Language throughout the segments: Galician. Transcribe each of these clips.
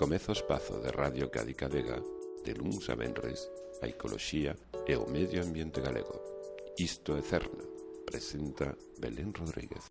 Comeza o espazo de Radio Cádiz Vega de luns a venres a ecoloxía e o medio ambiente galego. Isto é Cerna, presenta Belén Rodríguez.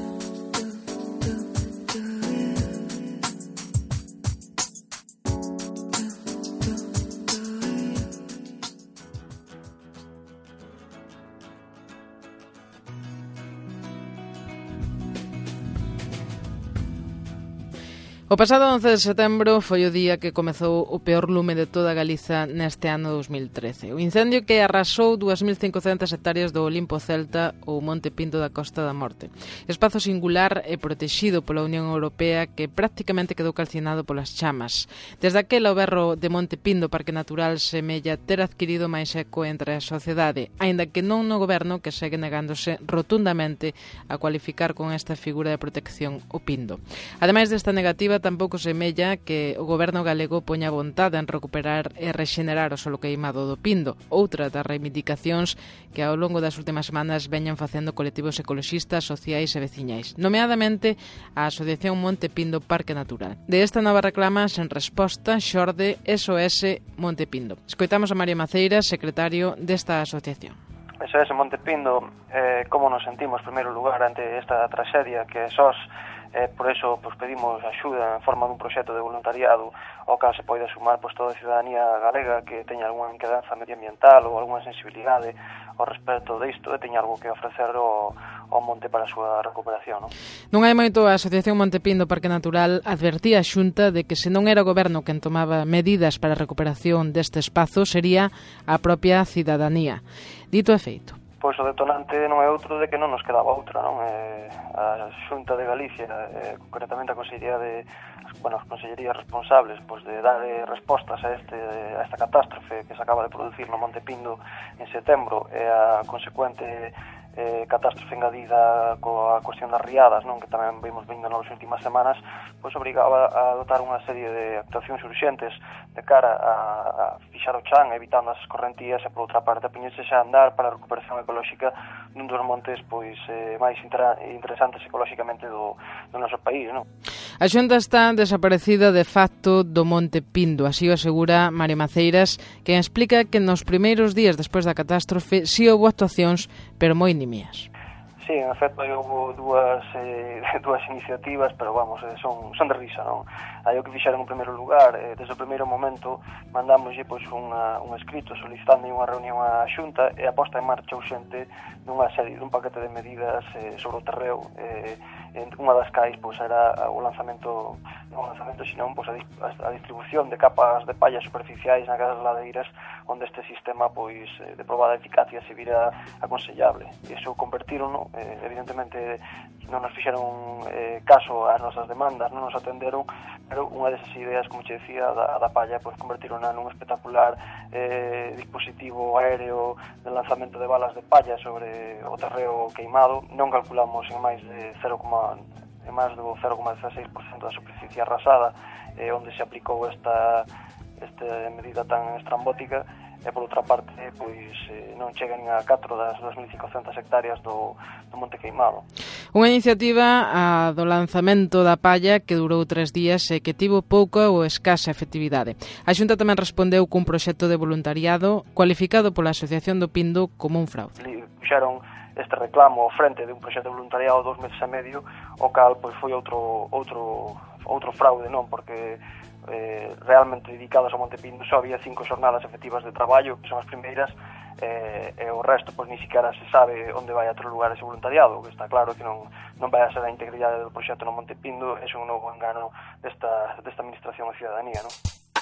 O pasado 11 de setembro foi o día que comezou o peor lume de toda Galiza neste ano 2013. O incendio que arrasou 2.500 hectáreas do Olimpo Celta ou Monte Pindo da Costa da Morte. Espazo singular e protexido pola Unión Europea que prácticamente quedou calcinado polas chamas. Desde aquela o berro de Monte Pindo Parque Natural semella ter adquirido máis eco entre a sociedade, aínda que non no goberno que segue negándose rotundamente a cualificar con esta figura de protección o pindo. Ademais desta negativa, tampouco semella que o goberno galego poña vontade en recuperar e rexenerar o solo queimado do Pindo, outra das reivindicacións que ao longo das últimas semanas veñan facendo colectivos ecoloxistas, sociais e veciñais, nomeadamente a Asociación Monte Pindo Parque Natural. De esta nova reclama, sen resposta, xorde SOS Monte Pindo. Escoitamos a Mario Maceiras, secretario desta asociación. SOS Monte Pindo, como nos sentimos, en primeiro lugar, ante esta traxedia que SOS. Por eso pedimos axuda en forma dun proxecto de voluntariado ao cal se pode sumar toda a ciudadanía galega que teña algunha inquedanza medioambiental ou algunha sensibilidade ao respecto disto e teña algo que ofrecer ao monte para a súa recuperación. Non hai moito, a Asociación Monte Pindo Parque Natural advertía a Xunta de que se non era o goberno quen tomaba medidas para a recuperación deste espazo sería a propia cidadanía. Dito e feito. Pois o detonante non é outro de que non nos quedaba outra, non? A Xunta de Galicia, concretamente a Consellería as consellerías responsables de dar respostas a esta catástrofe que se acaba de producir no Monte Pindo en setembro e a consecuente catástrofe engadida coa cuestión das riadas, non, que tamén vimos vindo nas últimas semanas, obrigaba a adotar unha serie de actuacións urxentes de cara a fixar o chan, evitando as escorrentías e, por outra parte, a poñerse xa a andar para a recuperación ecolóxica dun dos montes máis interesantes ecolóxicamente do noso país, non? A Xunta está desaparecida de facto do Monte Pindo, así o asegura Mario Maceiras, quen explica que nos primeiros días despois da catástrofe si houbo actuacións, pero moi nimías. Sí, en efecto, houve dúas iniciativas, pero son de risa, non? Aí o que fixeron en primeiro lugar, desde o primeiro momento, mandamos un escrito solicitando unha reunión á Xunta e a posta en marcha urxente dun paquete de medidas sobre o terreo. Unha das cais era o lanzamento, senón a distribución de capas de palla superficiais nas ladeiras onde este sistema de probada eficacia se vira aconsellable. E iso convertiron, evidentemente non nos fixeron caso ás nosas demandas, non nos atenderon, pero unha desas ideas, como che decía, da palla, convertiron nun espectacular dispositivo aéreo de lanzamento de balas de palla sobre o terreo queimado. Non calculamos en máis do 0,16% da superficie arrasada, onde se aplicou esta medida tan estrambótica, e por outra parte non chega nin a 4 das 2.500 hectáreas do monte queimado. Unha iniciativa do lanzamento da palla que durou 3 días e que tivo pouca ou escasa efectividade. A Xunta tamén respondeu cun proxecto de voluntariado cualificado pola Asociación do Pindo como un fraude. Fixeron este reclamo ao frente de un proxecto de voluntariado 2 meses e medio, o cal foi outro fraude, non? Porque realmente dedicados ao Monte Pindo só había 5 xornadas efectivas de traballo, que son as primeiras, e o resto ni siquiera se sabe onde vai a outro lugar ese voluntariado, que está claro que non vai a ser a integridade do proxecto no Monte Pindo. É un novo engano desta administración e ciudadanía, non?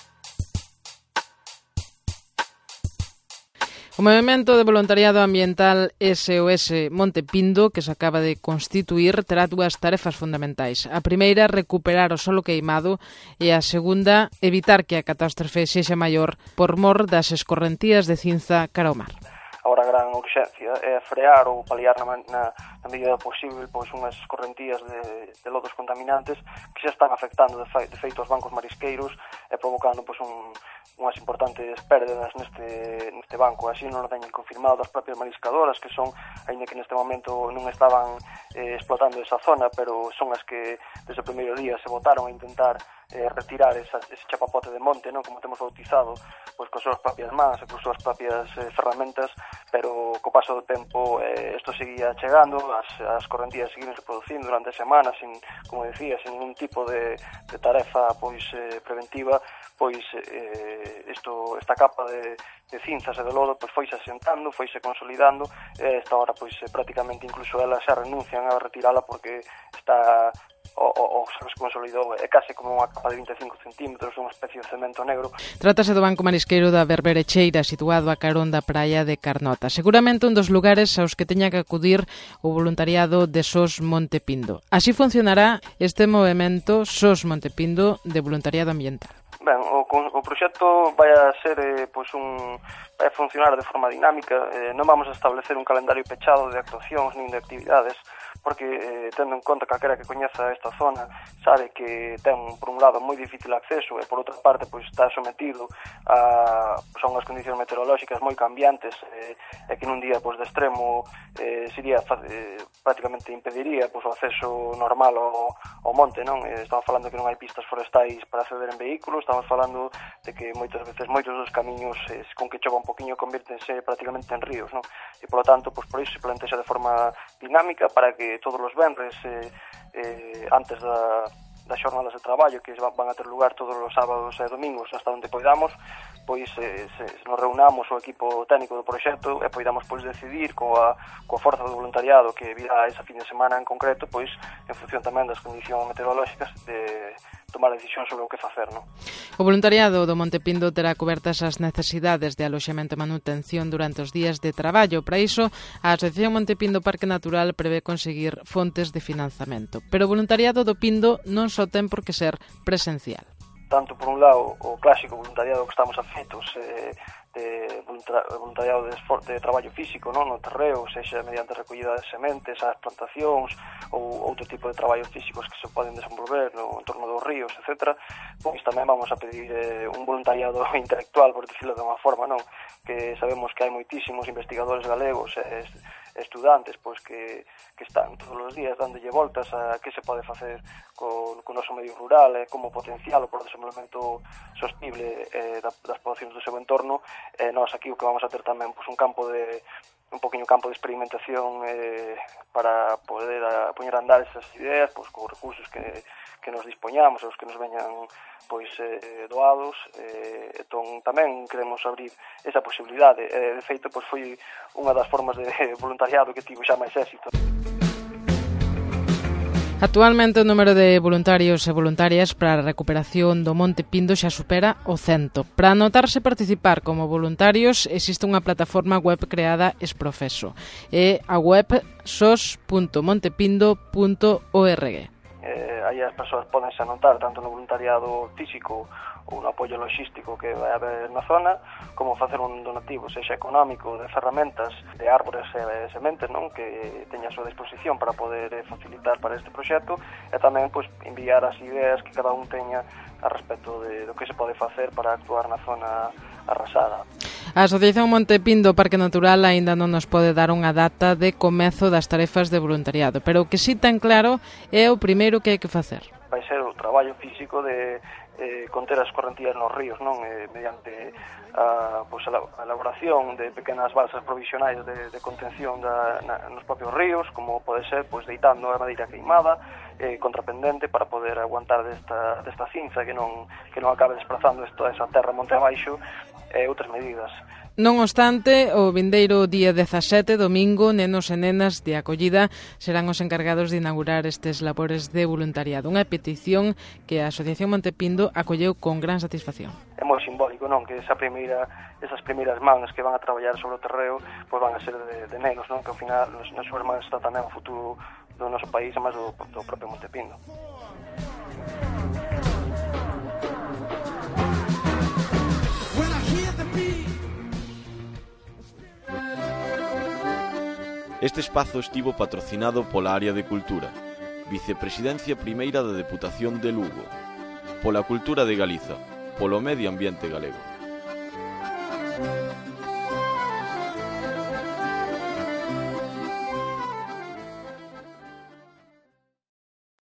O movemento de voluntariado ambiental SOS Monte Pindo, que se acaba de constituir, terá 2 tarefas fundamentais. A primeira, recuperar o solo queimado, e a segunda, evitar que a catástrofe sexa maior por mor das escorrentías de cinza cara ao mar. Agora a gran urxencia é frear ou paliar na medida posible unhas escorrentías de lodos contaminantes que xa están afectando de feito aos bancos marisqueiros e provocando unhas importantes pérdidas neste banco. Así non o teñen confirmado as propias mariscadoras, que son, aínda que neste momento non estaban explotando esa zona, pero son as que desde o primeiro día se botaron a intentar retirar ese chapapote de monte, non, como temos bautizado, pois coas súas propias mans e coas súas propias ferramentas, pero co paso do tempo isto seguía chegando, as correntías seguían reproducindo durante semanas, como decía, sin ningún tipo de tarefa pois preventiva, pois esta capa de cinzas e de lodo pois foise asentando, foise consolidando, e esta hora pois prácticamente incluso elas xa renuncian a retirala porque está o se consolidou, é case como unha capa de 25 centímetros, unha especie de cemento negro. Trátase do banco marisqueiro da Berberecheira, situado a carón da praia de Carnota. Seguramente un dos lugares aos que teña que acudir o voluntariado de SOS Monte Pindo. Así funcionará este movemento SOS Monte Pindo de voluntariado ambiental. Ben, o proxecto vai a ser vai a funcionar de forma dinámica, non vamos a establecer un calendario pechado de actuacións nin de actividades, porque tendo en conta calquera que coñeza esta zona sabe que ten por un lado moi difícil acceso e por outra parte pois está sometido a unhas condicións meteorolóxicas moi cambiantes e que nun día pois de extremo sería prácticamente impediría pois o acceso normal ao monte, non? Estamos falando que non hai pistas forestais para acceder en vehículos, estamos falando de que moitas veces moitos dos camiños con que chova un poquinho convírtense prácticamente en ríos, non? E polo tanto, pois por iso se plantexa de forma dinámica para que todos os venres antes das xornadas de traballo que van a ter lugar todos os sábados e domingos hasta onde poidamos, pois nos reunamos o equipo técnico do proxecto e poidamos pois decidir coa forza do voluntariado que virá esa fin de semana en concreto, pois en función tamén das condicións meteorolóxicas de tomar a decisión sobre o que facer, non? O voluntariado do Monte Pindo terá cobertas as necesidades de aloxamento e manutención durante os días de traballo. Para iso, a Asociación Monte Pindo Parque Natural prevé conseguir fontes de financiamento. Pero o voluntariado do Pindo non só ten por que ser presencial. Tanto por un lado o clásico voluntariado que estamos afeitos de voluntariado de traballo físico, non, no terreo, sexa mediante recollida de sementes, as plantacións ou outro tipo de traballos físicos que se poden desenvolver no entorno dos ríos, etc. Pois tamén vamos a pedir un voluntariado intelectual, por decirlo de unha forma, non, que sabemos que hai moitísimos investigadores galegos e estudantes pois que están todos os días dándolle voltas a que se pode facer co noso medio rural e como potencialo por o desenvolvemento sostible das poblacións do seu entorno. Nós aquí o que vamos a ter tamén pois un poquinho campo de experimentación para poder poñer a andar esas ideas pois con recursos que nos dispoñamos, os que nos veñan pois doados, entón tamén queremos abrir esa posibilidade. De feito, pois foi unha das formas de voluntariado que tivo xa máis éxito. Actualmente o número de voluntarios e voluntarias para a recuperación do Monte Pindo xa supera o 100. Para anotarse e participar como voluntarios existe unha plataforma web creada ex profeso. É a web sos.montepindo.org. Aí as persoas podense anotar tanto no voluntariado físico ou no apoio logístico que vai haber na zona, como facer un donativo, sexa económico, de ferramentas, de árbores e sementes, non, que teña a súa disposición para poder facilitar para este proxecto, e tamén pois enviar as ideas que cada un teña a respecto do que se pode facer para actuar na zona arrasada. A Asociación Monte Pindo Parque Natural aínda non nos pode dar unha data de comezo das tarefas de voluntariado, pero o que si ten claro é o primeiro que hai que facer. Vai ser o traballo físico de conter as correntías nos ríos, non, mediante a elaboración de pequenas balsas provisionais de contención nos propios ríos, como pode ser pois deitando a madeira queimada contrapendente para poder aguantar desta cinza que non acabe desplazando esa terra monte abaixo, e outras medidas. Non obstante, o vindeiro día 17, domingo, nenos e nenas de acollida serán os encargados de inaugurar estes labores de voluntariado. Unha petición que a Asociación Monte Pindo acolleu con gran satisfacción. É moi simbólico, non? Que esas primeiras mans que van a traballar sobre o terreo pois van a ser de nenos, non? Que ao final nas súas mans está tamén o futuro do noso país e máis do propio Monte Pindo. Este espazo estivo patrocinado pola Área de Cultura, Vicepresidencia Primeira da Deputación de Lugo, pola Cultura de Galiza, polo Medio Ambiente Galego.